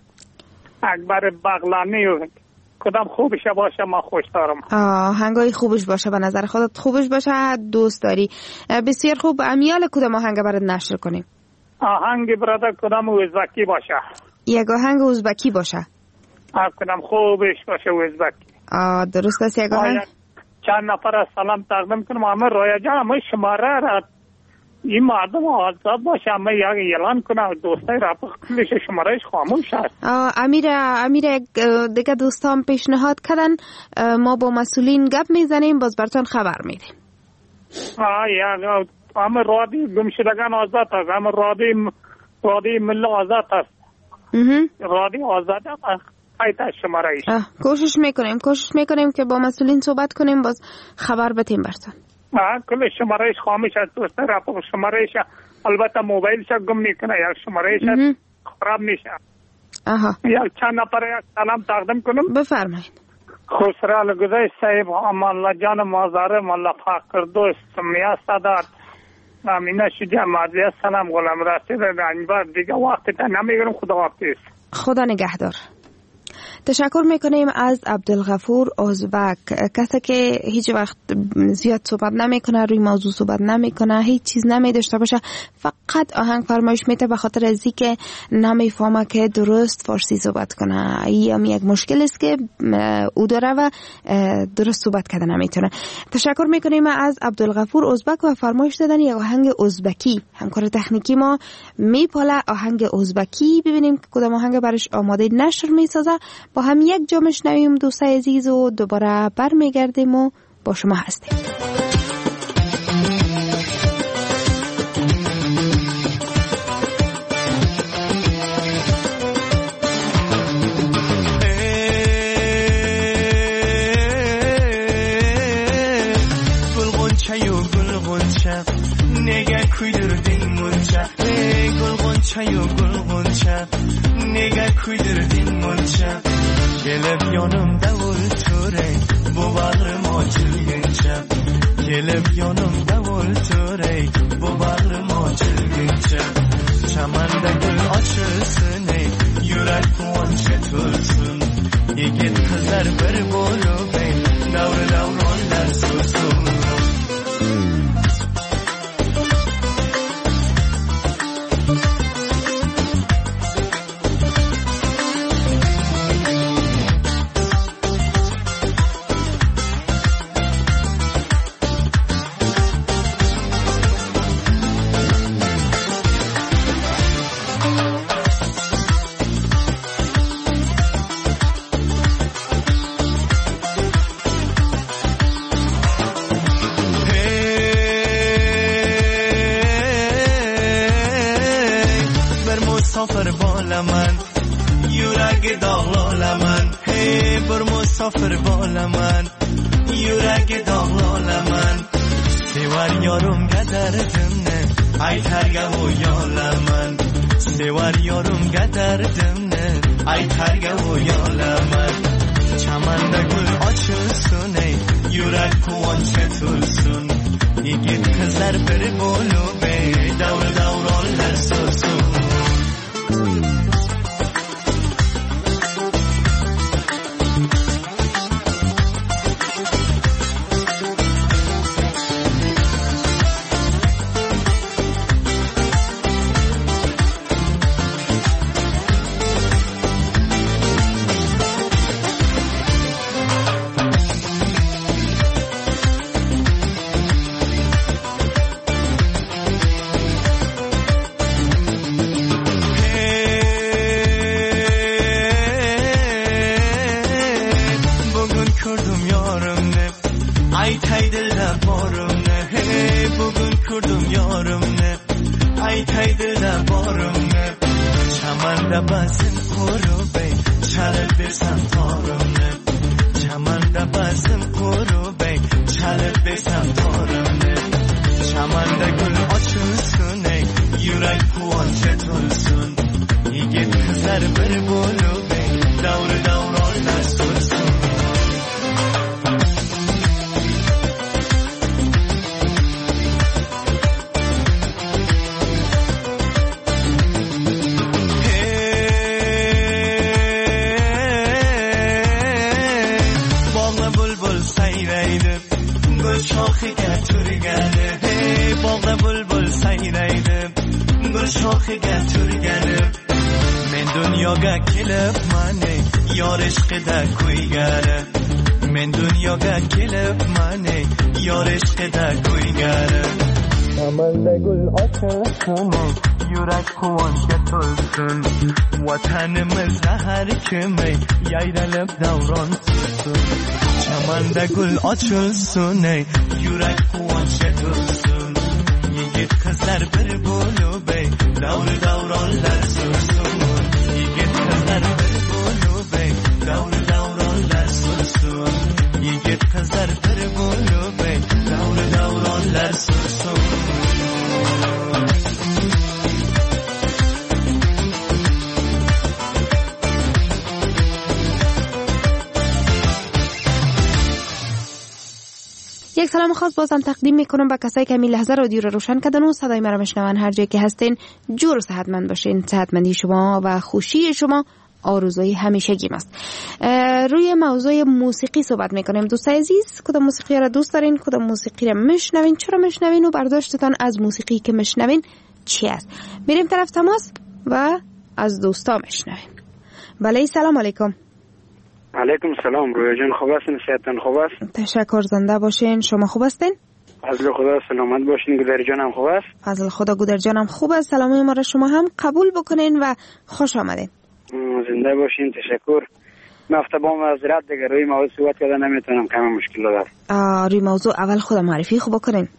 اکبر بغلانی و کدام خوبش باشه ما خوش دارم. آهنگای خوبش باشه، به نظر خودت خوبش باشه دوست داری. بسیار خوب. امیال کدام آهنگ برات نشر کنیم؟ آهنگی برادر کدام ازبکی باشه. یک آهنگ ازبکی باشه. آه کدام خوبش باشه ازبکی. آه درست است. یک آهنگ چند نفر سلام تقدیم کنم. همه رویا جان همه شماره را این مردم آزاد باشه، همه یک اعلان کنه دوستای را بخلیش شمارهش خاموش است. امیر امیر دیگه دوستان پیشنهاد کردن ما با مسئولین گپ میزنیم، باز براتون خبر میدیم. آه یا همه رادی گمشدگان آزاد است، همه رادی رادی ملی آزاد است. رادی آزاد است. ایت شمارهش کوشش میکنیم کوشش میکنیم که با مسئولین صحبت کنیم، باز خبر بدیم براتون. آه کل شمارهش خاموش است. دوستا را شمارهش البته موبایلش گم میکنه یا شمارهش خراب میشه. آها یا چند نفر سلام تقدیم کنم. بفرمایید. خسرال گذشت صاحب الله جان مازاره الله فقر دوست سمیا سادات امینه شجاع مادیه سلام غلام رسید رنجبر دیگه وقت تا نمیگرم. خدا حافظ. خدا نگهدار. تشکر میکنیم از عبدالغفور ازبک، کسی که هیچ وقت زیاد صحبت نمیکنه، روی موضوع صحبت نمیکنه، هیچ چیز نمیداشته باشه، فقط آهنگ فرمایش میده به خاطر از اینکه نمیفهمه که درست فارسی صحبت کنه. این یک مشکل است که او داره و درست صحبت کرده نمیتونه. تشکر میکنیم از عبدالغفور ازبک و فرمایش دادن یک آهنگ ازبکی. همکار تکنیکی ما میپاله آهنگ ازبکی. ببینیم که کدام آهنگ برش آماده نشر میسازه. با هم یک جا میشنویم دوستای عزیز و دوباره برمیگردیم و با شما هستیم. گل غنچه و گل غنچه نگه کویدردین منچه گل غنچه و گل غنچه نگه کویدردین منچه gelip yanımda ol töre bu bağrıma çılgınca gelip yanımda ol töre bu bağrıma çılgınca çamanda gül açılsın ey yürek kuvvet tutsun yigit kızlar bir bulup ey davr davronlar susun مسافر بالا من یورگ داغلالا من هی بر مسافر بالا من یورگ داغلالا من سوار یارم گدردم نه ای ترگه و یالا من سوار یارم گدردم نه ای ترگه و یالا من چمنده گل açılsın ey yürek kuvançe tulsun yigit kızlar bir bolu bey davr davronlar susun Çamanda basın kuru bey çalıp desem torunum Çamanda basın kuru bey çalıp desem torunum Çamanda gül açılsın ey yürek kuvvet olsun Yigit kızlar bir bulu bey davr davr oynar sursun شاخیگه تورگنه هی باغ بلبل سیریدم گل شاخیگه تورگنه من دنیاگه کلب منه یار عشقده کویگره من دنیاگه کلب منه یار عشقده کویگره Amalda gül açılsın yürek kuvvet olsun Vatanımızda her kime yayralıp davransın Çamanda gül açılsın ey yürek kuvvet olsun Yigit kızlar bir bulu bey davr davranlar sursun Yigit kızlar bir bulu bey davr davranlar sursun Yigit kızlar bir bulu bey davr davranlar sursun یک سلام خاص بازم تقدیم میکنم به کسایی که همین لحظه رادیو رو روشن کردن و صدای مرا میشنون هر جایی که هستین جور و صحتمند باشین صحتمندی شما و خوشی شما آرزوی همیشگی است. روی موضوع موسیقی صحبت میکنیم. دوستای عزیز کدام موسیقی را دوست دارین کدام موسیقی را میشنوین چرا میشنوین و برداشتتان از موسیقی که میشنوین چی است؟ میریم طرف تماس و از دوستا میشنویم. بله سلام علیکم. علیکم سلام رویا جان خوب هستین صحتتان خوب است؟ تشکر زنده باشین شما خوب هستین؟ فضل خدا سلامت باشین گودر جانم خوب است؟ فضل خدا گودر جانم خوب است سلام ما را شما هم قبول بکنین و خوش آمدین. زنده باشین تشکر. من هفته با معذرت دیگه روی موضوع صحبت کردن نمیتونم کم مشکل دارم. روی موضوع اول خود معرفی خوب بکنین.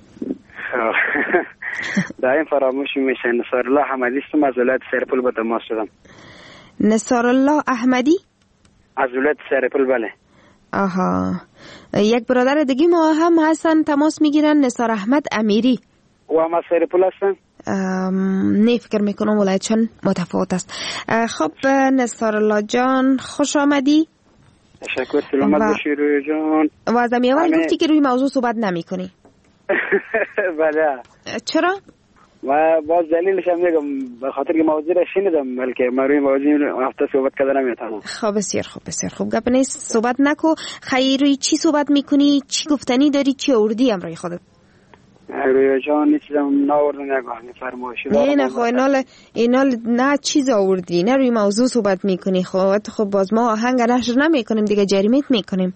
دائم فراموش میشه. نصار الله احمدی است از ولایت سرپل به تماس شدم. نصار الله احمدی از ولایت سرپل بله. آها یک برادر دیگه ما هم هستن تماس میگیرن نصار احمد امیری. و هم از سرپل هستن؟ نه فکر میکنم ولایتشان متفاوت است. خب نصار الله جان خوش آمدی. تشکر سلامت باشی روی جان. و از امی اول گفتی که روی موضوع صحبت نمی کنی. بله. چرا؟ و باز دلیلش هم میگم به خاطر که موضوع را شنیدم بلکه من روی موضوع هفته صحبت کردن نمیتونم. خب بسیار خوب بسیار خوب گپ نیست صحبت نکو. خیلی روی چی صحبت میکنی چی گفتنی داری چی آوردی امروی خودت؟ روی جان نیستم ناوردن نگاه فرمایشی نه نه خب اینال اینال نه چیز آوردی نه روی موضوع صحبت میکنی خب خب باز ما آهنگ نشر نمیکنیم دیگه جریمت میکنیم.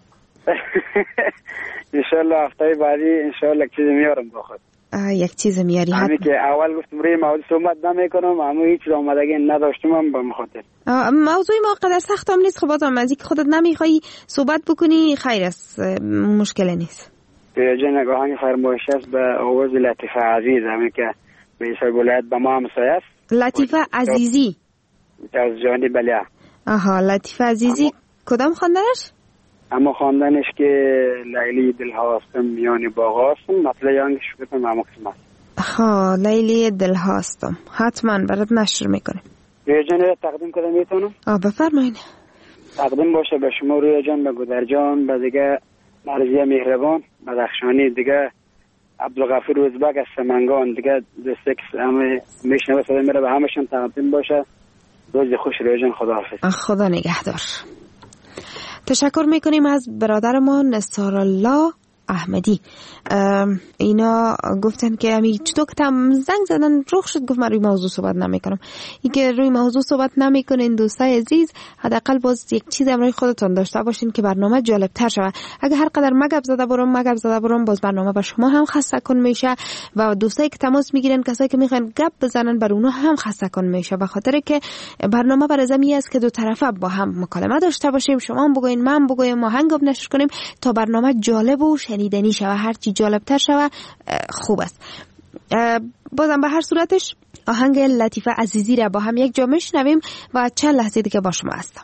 انشالله هفته بعدی انشالله چیزی میارم با خود. یک چیز میاری همین که اول گفتم روی موضوع صحبت نمیکنم اما هیچ آمدگی نداشتم هم به مخاطر موضوع ما قدر سخت هم نیست. خب بازم از اینکه خودت نمیخوای صحبت بکنی خیر است مشکل نیست. جن نگاهانی فرمایش است به آواز لطیفه عزیز همین که به ایسای ولایت به ما همسایه است. لطیفه عزیزی از جانی بله. آها لطیفه عزیزی اما... کدام خواندنش؟ اما خواندنش که لیلی دل هاستم میانی باغ هستم مطلع یانگش بکنم اما قسمت. ها لیلی دل هاستم حتما برات نشر میکنم. روی جان تقدیم کنم میتونم؟ آه بفرمایین. تقدیم باشه به شما روی جان به گودر جان به دیگه مرزیه مهربان بدخشانی دیگه عبدالغفور وزبک از سمنگان دیگه دستکس همه میشنوه صدا میره به همشون تقدیم باشه. روز خوش روی جان خداحافظ. خدا نگهدار. تشکر میکنیم از برادر ما نصار الله احمدی. اینا گفتن که امی چطور که تم زنگ زدن روخ شد گفت من روی موضوع صحبت نمی کنم. این که روی موضوع صحبت نمی کنین دوستای عزیز حداقل باز یک چیز امروی خودتون داشته باشین که برنامه جالب تر شود. اگه هر قدر مگب زده برم مگب زده برم باز برنامه بر شما هم خسته کن میشه و دوستایی که تماس میگیرن کسایی که میخوان گپ بزنن بر اونها هم خسته کن میشه به خاطر که برنامه بر زمینی است که دو طرفه با هم مکالمه داشته باشیم. شما هم بگوین من بگویم ما هنگام نشر کنیم تا برنامه جالب و شنیدنی شود. هر چی جالب تر شود خوب است. بازم به هر صورتش آهنگ لطیفه عزیزی را با هم یک جا میشنویم و چند لحظه دیگه با شما هستم.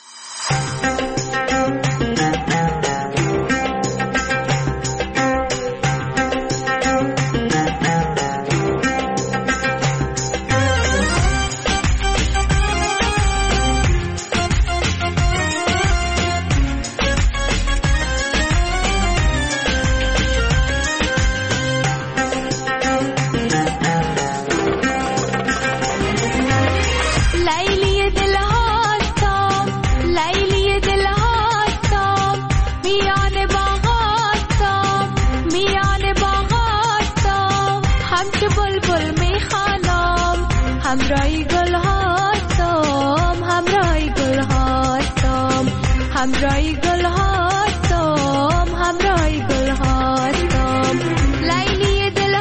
همراهی گل هستم همراهی گل هستم همراهی گل هستم همراهی گل هستم لیلی دل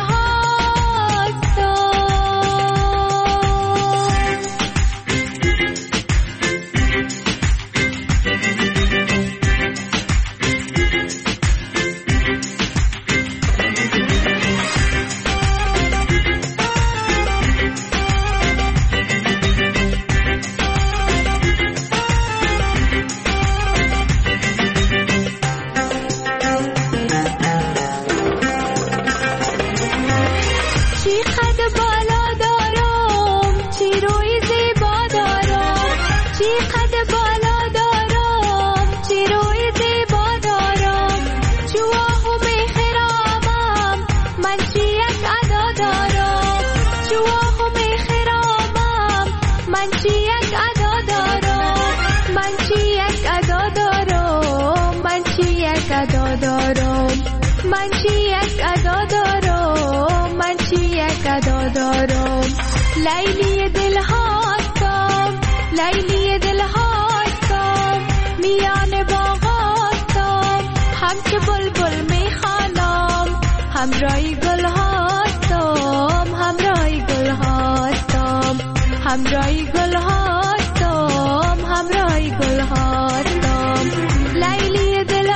من چی یک ادا دارم من چی یک ادا دارم لیلی دل هستم لیلی دل هستم میان باغ هستم همچه بلبل میخوانم همراهی گل هستم همراهی گل هستم همراهی گل هستم همراهی گل هستم لیلی دل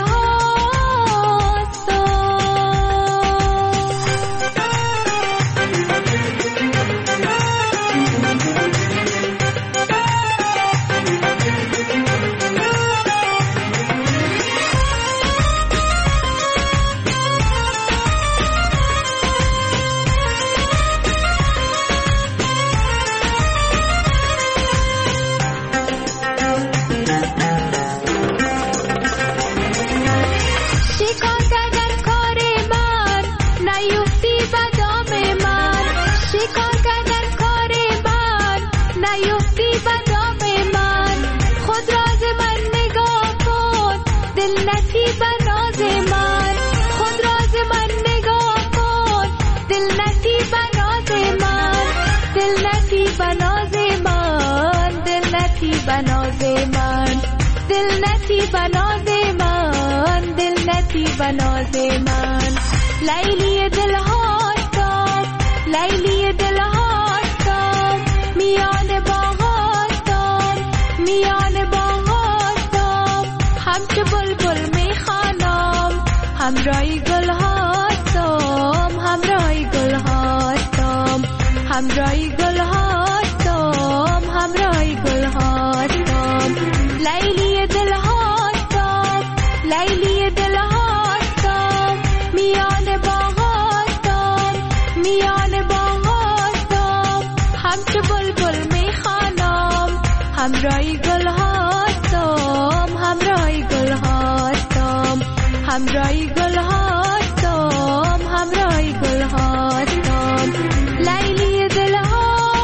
بناز من دل نتی بناز من دل نتی بناز من لیلی دل هستم لیلی دل هستم میان باغ هستم میان باغ هستم همچه بلبل میخوانم همراهی گل هستم همراهی گل هستم همراهی گل هستم همراهی گل هستم لیلی دل هستم لیلی دل هستم میان باغ هستم میان باغ هستم همچه بلبل میخوانم همراهی گل هستم همراهی گل هستم همراهی گل هستم همراهی گل هستم لیلی دل هستم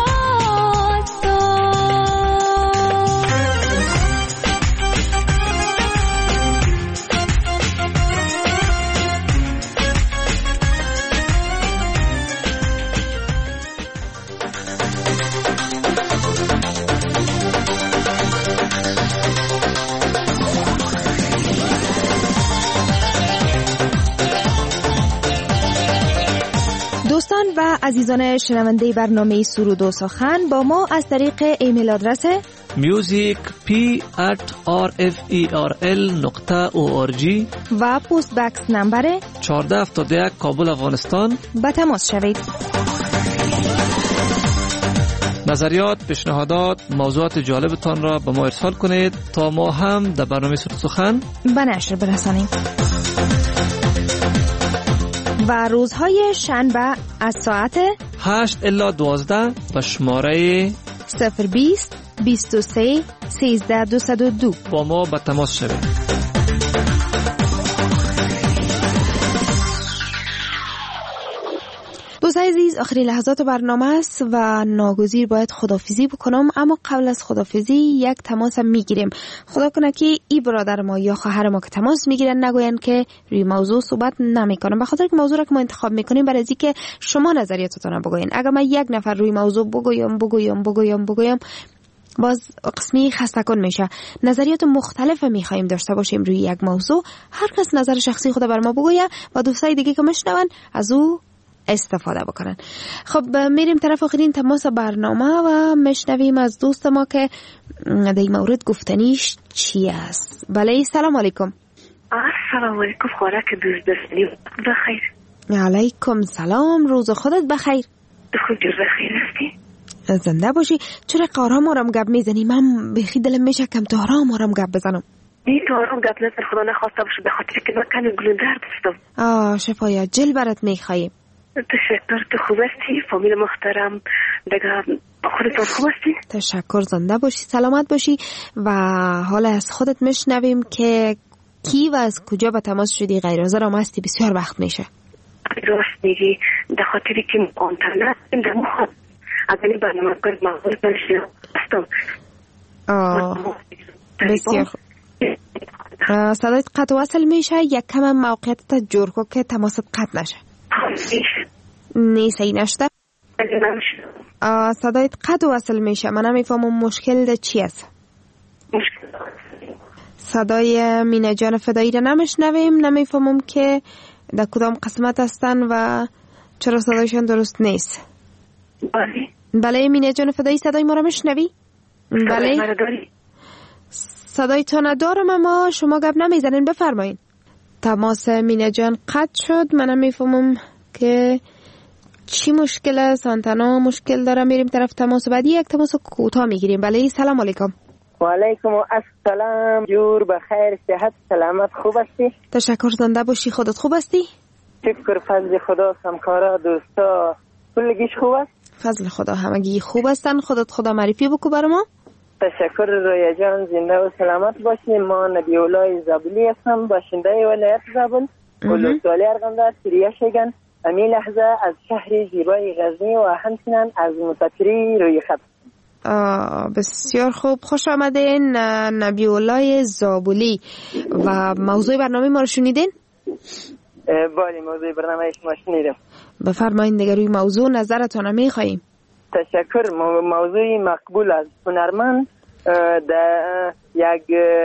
دوستان و عزیزان شنونده برنامه سرود و سخن با ما از طریق ایمیل آدرس میوزیک پی ات آر اف ای آر ال نقطه او آر جی و پست بکس نمبر چهارده هفتاد و یک کابل افغانستان به تماس شوید. نظریات، پیشنهادات، موضوعات جالبتان را به ما ارسال کنید تا ما هم در برنامه سرود سخن به نشر برسانیم. و روزهای شنبه از ساعت هشت الی دوازده به شماره صفر بیست بیست و سه سیزده دویست و دو با ما به تماس شوید. دوستان عزیز، آخرین لحظات برنامه است و ناگزیر باید خدافیزی بکنم، اما قبل از خدافیزی یک تماس میگیریم. خدا کنه که ای برادر ما یا خواهر ما که تماس میگیرن نگوین که روی موضوع صحبت نمیکنم، به خاطر که موضوع را که ما انتخاب میکنیم برای از اینکه شما نظریاتتون رو بگوین. اگر من یک نفر روی موضوع بگویم بگویم بگویم بگویم باز قسمی خسته کن میشه. نظریات مختلف میخوایم داشته باشیم روی یک موضوع، هر کس نظر شخصی خود بر ما بگویه و دوستای دیگه که میشنون از او استفاده بکنن. خب میریم طرف آخرین تماس برنامه و میشنویم از دوست ما که در این مورد گفتنیش چی است. بله، سلام علیکم. سلام علیکم، خوراک دوست داشتنی بخیر. علیکم سلام، روز خودت بخیر. خود جور بخیر هستی؟ زنده باشی. چرا آرام آرام گپ میزنی؟ من بخی دلم میشه کم تو آرام آرام گپ بزنم. این تو آرام گپ نزن، خدا نخواسته باشه، به خاطر که من کنی گلوندر دستم. آه شفایا جل برات میخوایم. تشکر. تو خوب هستی؟ فامیل محترم دیگه خودتون خوب هستی؟ تشکر، زنده باشی، سلامت باشی. و حالا از خودت میشنویم که کی و از کجا به تماس شدی؟ غیر حاضر هم هستی، بسیار وقت میشه. راست میگی، در خاطری که مقانتر نستیم در مخواد از این برنامه کنید مقبول کنشیم هستم. آه بسیار خوب. صدایت قطع وصل میشه، یک کم موقعیتت جور کن که تماست قطع نشه. نیست این نشده؟ صدایت قطع وصل میشه، من نمیفهمم مشکل ده چی است. صدای مینه جان فدایی را نمیشنویم، نمیفهمم که در کدام قسمت هستن و چرا صدایشان درست نیست. بله بله مینه جان فدایی، صدای ما را میشنوی؟ بله صدای تو ندارم اما شما گپ نمیزنین، بفرمایین. تماس مینه جان قطع شد، من نمیفهمم که چی مشکل است. آنتنا مشکل داره. میریم طرف تماس بعدی، یک تماس کوتاه میگیریم. بله سلام علیکم. و علیکم السلام، جور بخیر، صحت سلامت، خوب هستی؟ تشکر، زنده باشی. خودت خوب هستی؟ شکر، فضل خدا، همکارا دوستا کلگیش خوب است؟ فضل خدا همگی خوب هستن. خودت خدا معرفی بکو برای ما. تشکر رویا جان، زنده و سلامت باشی. ما نبی اولای زابلی هستم، باشنده ولایت زابل، ولسوالی ارغنداب، سریه شگن. امی لحظه از شهر زیبای غزنی و همچنین از مسافری روی خط. بسیار خوب، خوش آمدین نبی اولای زابلی. و موضوع برنامه ما رو شنیدین؟ بله، موضوع برنامه شما شنیدم. بفرمایید دیگه روی موضوع نظرتون میخواییم. تشکر. موضوع مقبول است. هنرمند در یک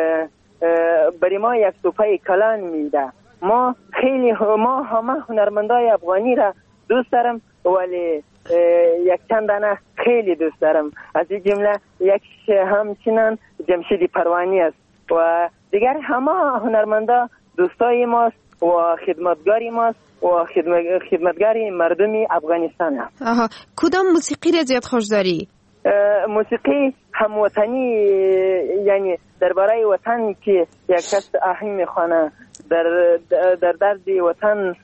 برای ما یک توپه کلان میده. ما خیلی ما همه هنرمندای افغانی را دوست دارم، ولی یک چند دانه خیلی دوست دارم. از این جمله یک همچنان جمشید پروانی است و دیگر همه هنرمندا دوستای ماست و خدمتگاری ماست و خدمتگاری مردم افغانستان است. آها، کدام موسیقی را زیاد خوش داری؟ موسیقی هموطنی، یعنی درباره وطن که یک کس آهنگ میخوانه، در در درد وطن،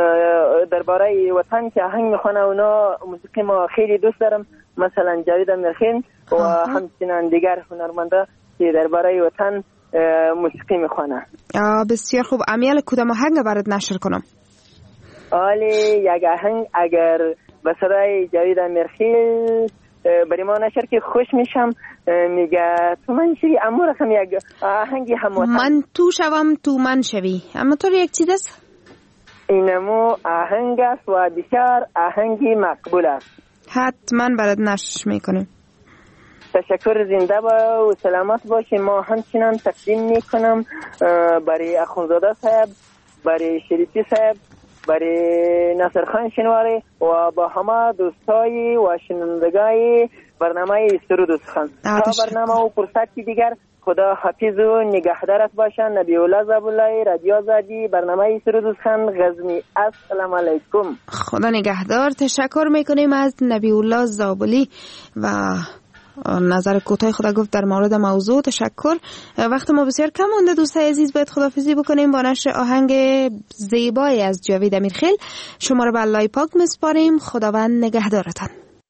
درباره وطن که آهنگ میخوانه، اونا موسیقی ما خیلی دوست دارم. مثلا جاوید امیرخیل و همچنین دیگر هنرمندا که درباره وطن موسیقی میخوانه. بسیار خوب. امیال کدام آهنگ برات نشر کنم؟ آلی یک آهنگ اگر به صدای جاوید امیرخیل برای ما نشر که خوش میشم. میگه تو من شوی اما رقم یک آهنگی هموطن. من تو شوم تو من شوی، اما تو یک چیز است؟ اینمو آهنگ است و بسیار آهنگی مقبول است. حتما برات نشر میکنیم. تشکر، زنده با و سلامت باشی. ما همچنان تقدیم میکنم برای اخونزاده صاحب، برای شریفی صاحب برای ناصر خان شنواری و با همه دوستای و شنوندگای برنامه سرود و سخن. تا برنامه و فرصت دیگر خدا حافظ و نگهدارت باشن. نبی الله زابلای رادیو آزادی برنامه سرود و سخن غزنی. السلام علیکم. خدا نگهدار. تشکر میکنیم از نبی الله زابلی و نظر کوتاه خدا گفت در مورد موضوع. تشکر. وقت ما بسیار کم مونده دوستای عزیز، باید خداحافظی بکنیم با نشر آهنگ زیبایی از جاوید امیرخیل. شما رو به الله پاک میسپاریم. خداوند نگهدارتان.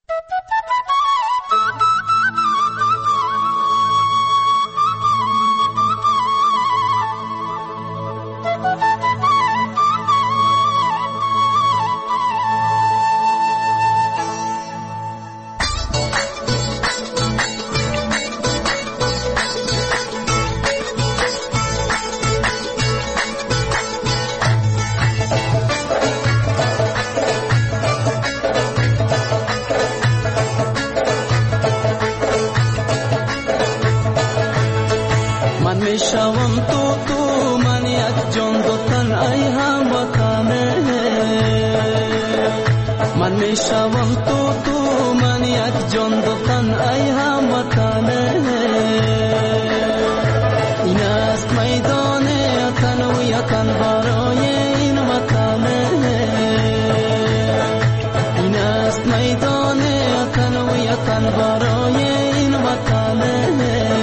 میشوم تو تو من یک جان دو تن ای هموطنه من میشوم تو تو من یک جان دو تن ای هموطنه این است میدان تنویتن برای این وطنه این است میدان تنویتن برای این وطنه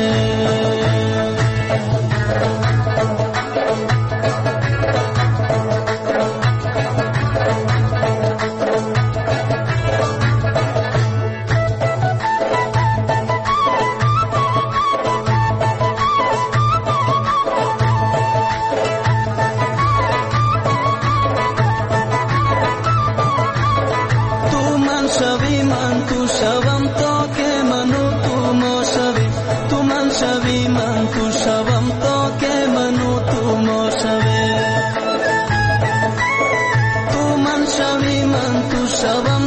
شوی من تو شوم تا که منو تو ما شوی تو من شوی من تو شوم